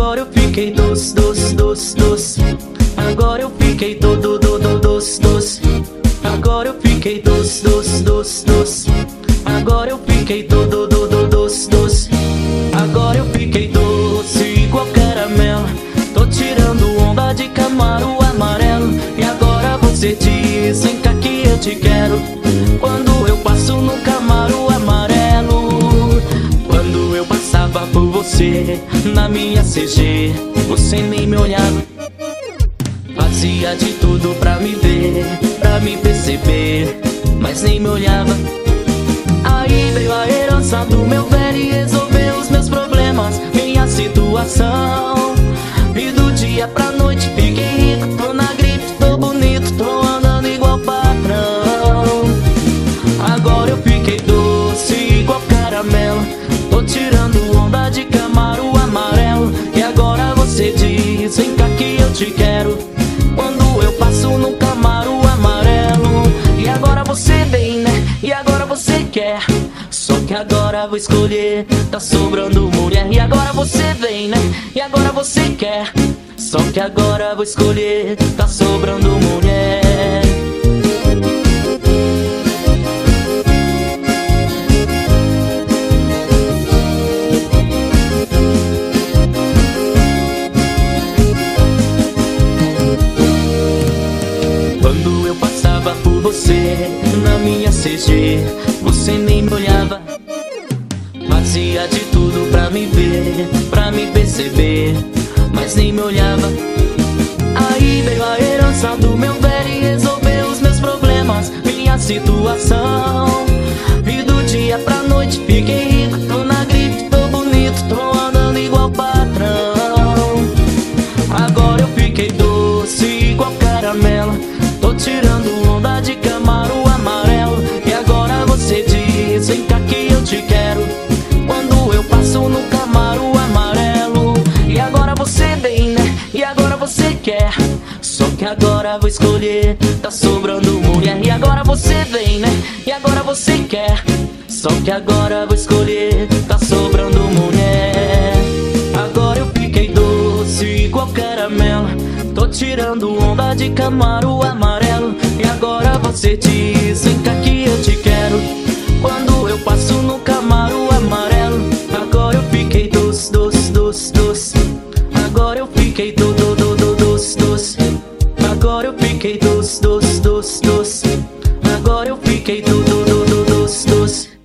Agora eu fiquei doce, doce, doce, doce. Agora eu fiquei todo, doce, doce. Agora eu fiquei doce, doce, doce, doce. Agora eu fiquei todo, doce, doce. Agora eu fiquei doce igual caramelo. Tô tirando onda de Camaro amarelo. E agora você diz, vem cá que eu te quero. Quando eu passo no Camaro amarelo. Quando eu passava por você na minha CG, você nem me olhava. Fazia de tudo pra me ver, pra me perceber, mas nem me olhava. Aí veio a herança do meu velho e resolveu os meus problemas, minha situação. E do dia pra noite fiquei rico, tô na grife, tô bonito, tô andando igual patrão. Agora eu fiquei doce igual caramelo. Tô tirando onda de Camaro amarelo. E agora você diz, vem cá que eu te quero. Quando eu passo no Camaro amarelo. E agora você vem, né? E agora você quer. Só que agora vou escolher, tá sobrando mulher. E agora você vem, né? E agora você quer. Só que agora vou escolher, tá sobrando mulher. Quando eu passava por você na minha CG, você nem me olhava. Fazia de tudo pra me ver, pra me perceber, mas nem me olhava. Aí veio a herança do meu velho e resolveu os meus problemas, minha situação. E do dia pra noite fiquei rico, tô na grife, tô bonito, tô andando igual patrão. Agora eu fiquei doce igual caramelo. Tô tirando onda de Camaro amarelo. E agora você diz, vem cá que eu te quero. Quando eu passo no Camaro amarelo. E agora você vem, né? E agora você quer. Só que agora vou escolher, tá sobrando mulher. E agora você vem, né? E agora você quer. Só que agora vou escolher, tá sobrando mulher. Agora eu fiquei doce igual caramelo. Tô tirando onda de Camaro amarelo. E agora você diz, vem cá que eu te quero. Quando eu passo no Camaro amarelo. Agora eu fiquei doce, doce, doce, doce. Agora eu fiquei todo, doce, doce. Agora eu fiquei doce, doce, doce, doce. Agora eu fiquei todo, doce, doce.